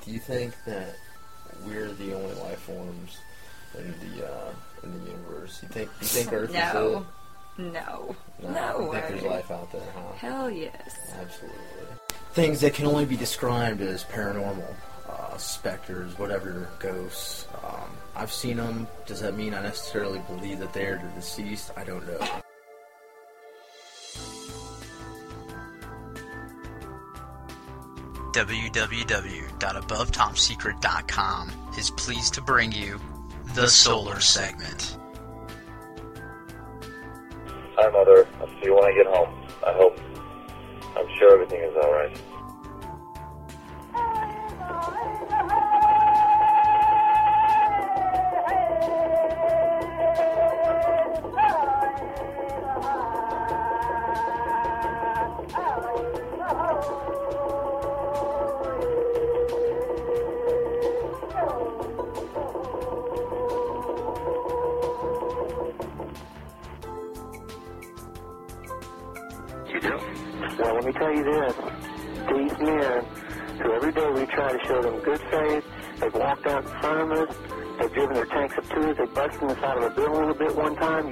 Do you think that we're the only life forms in the universe? You think Earth is it? No. You think there's life out there, huh? Hell yes. Absolutely. Things that can only be described as paranormal, specters, whatever, ghosts. I've seen them. Does that mean I necessarily believe that they're deceased? I don't know. www.abovetopsecret.com is pleased to bring you the Solar Segment. Hi, Mother. I'll see you when I get home. I'm sure everything is all right. Well, let me tell you this. These men, who every day we try to show them good faith, they've walked out in front of us, they've driven their tanks up to us, they busted us out of a building a little bit one time.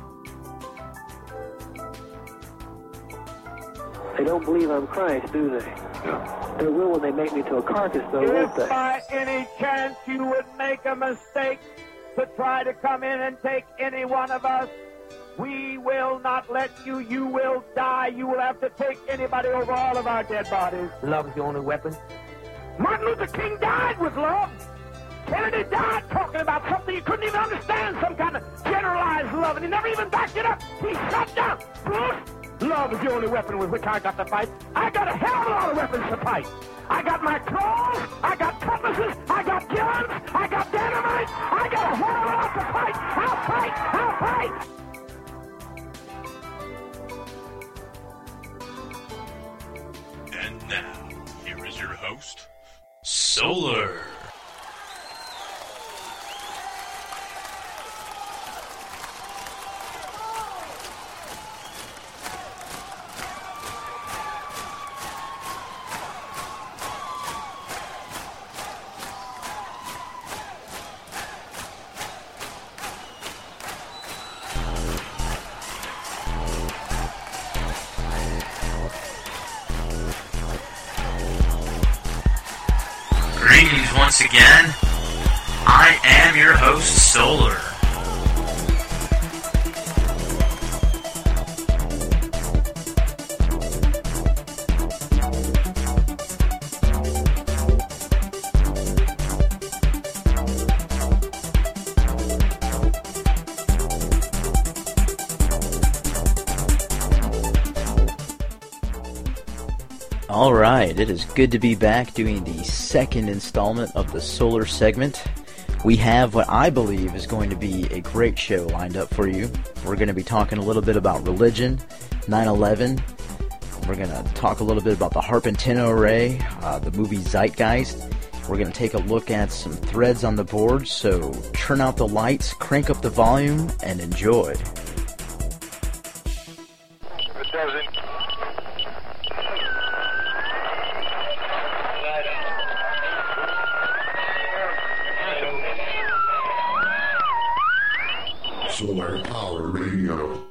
They don't believe I'm Christ, do they? No. They will when they make me to a carcass, though, won't they? If by any chance you would make a mistake to try to come in and take any one of us, we will not let you. You will die. You will have to take anybody over all of our dead bodies. Love is the only weapon. Martin Luther King died with love. Kennedy died talking about something he couldn't even understand, some kind of generalized love, and he never even backed it up. He shut down. Bruce, love is the only weapon with which I got to fight. I got a hell of a lot of weapons to fight. I got my claws, I got cutlasses, I got guns, I got dynamite. I got a hell of a lot to fight. I'll fight. And now, here is your host, Solar. Greetings once again. I am your host, Solar. Alright, it is good to be back doing the second installment of the Solar Segment. We have what I believe is going to be a great show lined up for you. We're going to be talking a little bit about religion, 9/11. We're going to talk a little bit about the HAARP antenna array, the movie Zeitgeist. We're going to take a look at some threads on the board, so turn out the lights, crank up the volume, and enjoy. Solar Power Radio.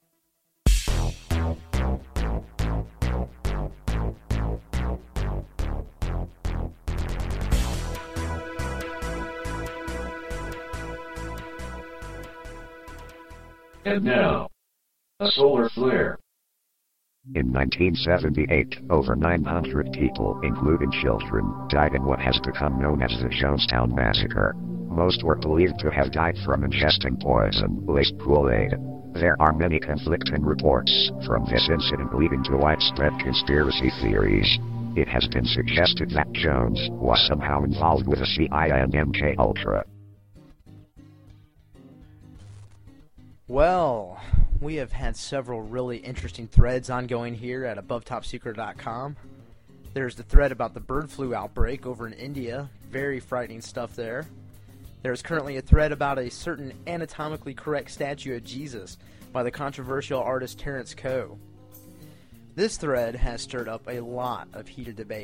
And now, a solar flare. In 1978, over 900 people, including children, died in what has become known as the Jonestown Massacre. Most were believed to have died from ingesting poison-laced Kool-Aid. There are many conflicting reports from this incident leading to widespread conspiracy theories. It has been suggested that Jones was somehow involved with the CIA and MKUltra. Well, we have had several really interesting threads ongoing here at AboveTopSecret.com. There's the thread about the bird flu outbreak over in India. Very frightening stuff there. There's currently a thread about a certain anatomically correct statue of Jesus by the controversial artist Terence Coe. This thread has stirred up a lot of heated debate.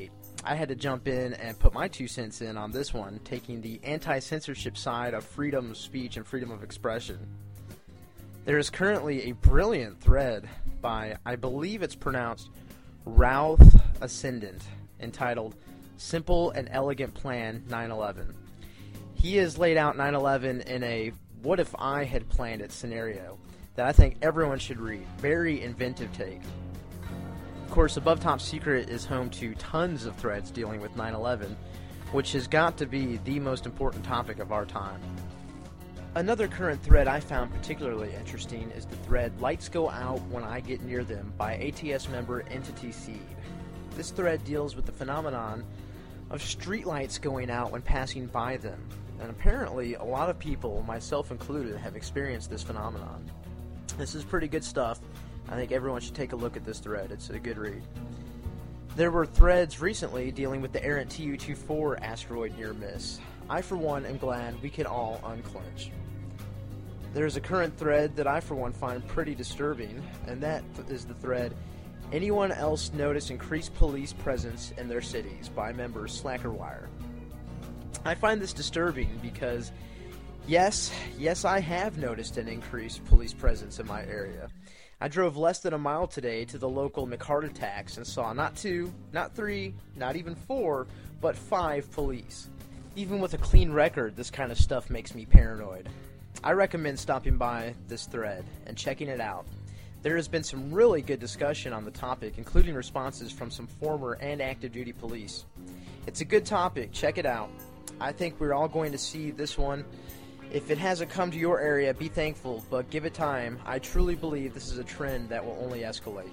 I had to jump in and put my 2 cents in on this one, taking the anti-censorship side of freedom of speech and freedom of expression. There is currently a brilliant thread by, I believe it's pronounced Routh Ascendant, entitled Simple and Elegant Plan 9/11. He has laid out 9/11 in a what if I had planned it scenario that I think everyone should read. Very inventive take. Of course, Above Top Secret is home to tons of threads dealing with 9/11, which has got to be the most important topic of our time. Another current thread I found particularly interesting is the thread Lights Go Out When I Get Near Them by ATS member Entity Seed. This thread deals with the phenomenon of streetlights going out when passing by them, and apparently a lot of people, myself included, have experienced this phenomenon. This is pretty good stuff. I think everyone should take a look at this thread. It's a good read. There were threads recently dealing with the errant Tu-24 asteroid near miss. I, for one, am glad we can all unclench. There's a current thread that I, for one, find pretty disturbing, and that is the thread Anyone Else Notice Increased Police Presence in Their Cities by member Slackerwire. I find this disturbing because, yes, I have noticed an increased police presence in my area. I drove less than a mile today to the local McCarter tax and saw not 2, not 3, not even 4, but 5 police. Even with a clean record, this kind of stuff makes me paranoid. I recommend stopping by this thread and checking it out. There has been some really good discussion on the topic, including responses from some former and active duty police. It's a good topic. Check it out. I think we're all going to see this one. If it hasn't come to your area, be thankful, but give it time. I truly believe this is a trend that will only escalate.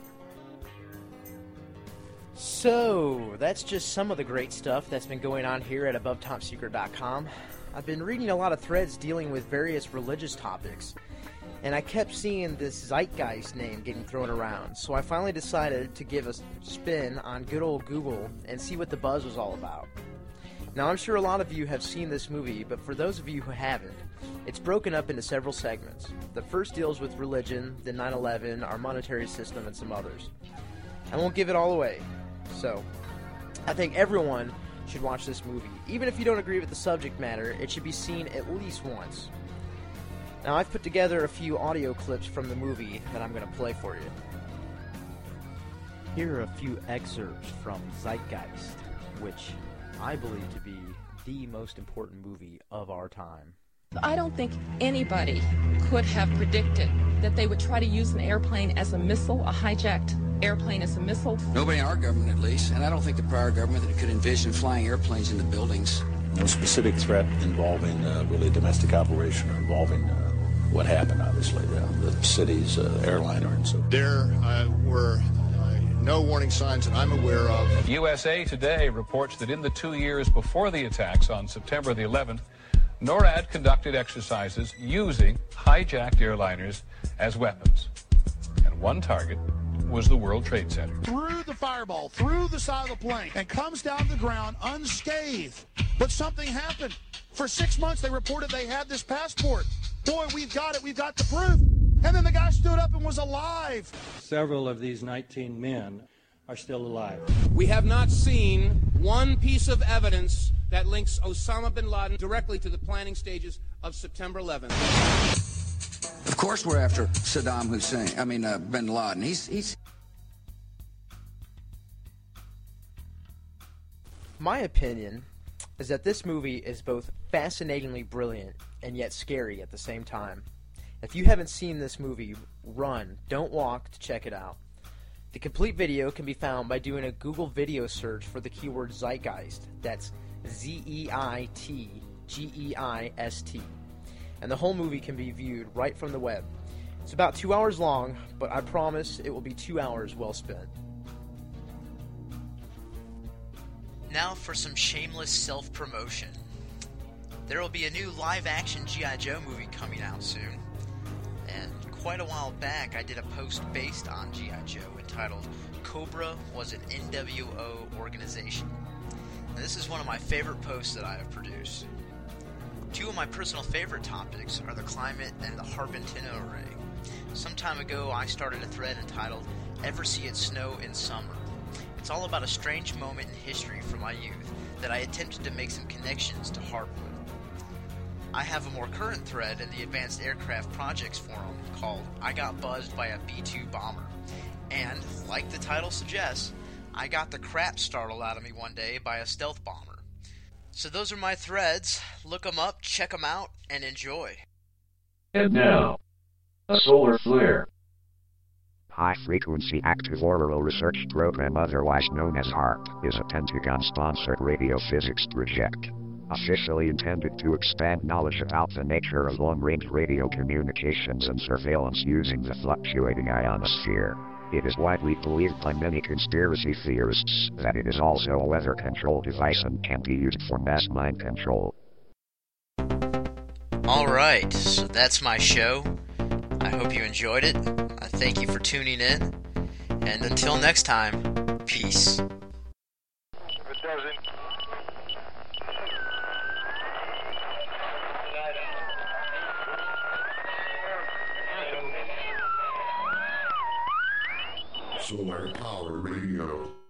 So, that's just some of the great stuff that's been going on here at AboveTopSecret.com. I've been reading a lot of threads dealing with various religious topics, and I kept seeing this Zeitgeist name getting thrown around, so I finally decided to give a spin on good old Google and see what the buzz was all about. Now, I'm sure a lot of you have seen this movie, but for those of you who haven't, it's broken up into several segments. The first deals with religion, then 9/11, our monetary system, and some others. I won't give it all away, so I think everyone should watch this movie. Even if you don't agree with the subject matter, it should be seen at least once. Now, I've put together a few audio clips from the movie that I'm going to play for you. Here are a few excerpts from Zeitgeist, which I believe to be the most important movie of our time. I don't think anybody could have predicted that they would try to use an airplane as a missile, a hijacked airplane as a missile. Nobody in our government, at least, and I don't think the prior government that could envision flying airplanes into buildings. No specific threat involving really a domestic operation or involving what happened, obviously, the city's airliner and so. There were no warning signs that I'm aware of. USA Today reports that in the 2 years before the attacks on September the 11th, NORAD conducted exercises using hijacked airliners as weapons. And one target was the World Trade Center. Threw the fireball through the side of the plane and comes down to the ground unscathed. But something happened. For 6 months, they reported they had this passport. Boy, we've got it. We've got the proof. And then the guy stood up and was alive. Several of these 19 men are still alive. We have not seen one piece of evidence that links Osama bin Laden directly to the planning stages of September 11th. Of course we're after Saddam Hussein. Bin Laden. He's... My opinion is that this movie is both fascinatingly brilliant and yet scary at the same time. If you haven't seen this movie, run, don't walk to check it out. The complete video can be found by doing a Google video search for the keyword Zeitgeist. That's Z-E-I-T-G-E-I-S-T. And the whole movie can be viewed right from the web. It's about 2 hours long, but I promise it will be 2 hours well spent. Now for some shameless self-promotion. There will be a new live-action G.I. Joe movie coming out soon. And quite a while back, I did a post based on G.I. Joe entitled Cobra Was an NWO Organization. And this is one of my favorite posts that I have produced. Two of my personal favorite topics are the climate and the Harbintino Array. Some time ago, I started a thread entitled Ever See It Snow in Summer? It's all about a strange moment in history from my youth that I attempted to make some connections to Harp with. I have a more current thread in the Advanced Aircraft Projects forum called I Got Buzzed by a B-2 Bomber. And, like the title suggests, I got the crap startled out of me one day by a stealth bomber. So those are my threads. Look them up, check them out, and enjoy. And now, a solar flare. High-Frequency Active Auroral Research Program, otherwise known as HARP, is a Pentagon-sponsored radio physics project, officially intended to expand knowledge about the nature of long-range radio communications and surveillance using the fluctuating ionosphere. It is widely believed by many conspiracy theorists that it is also a weather control device and can be used for mass mind control. Alright, so that's my show. I hope you enjoyed it. I thank you for tuning in. And until next time, peace. Solar Power Radio.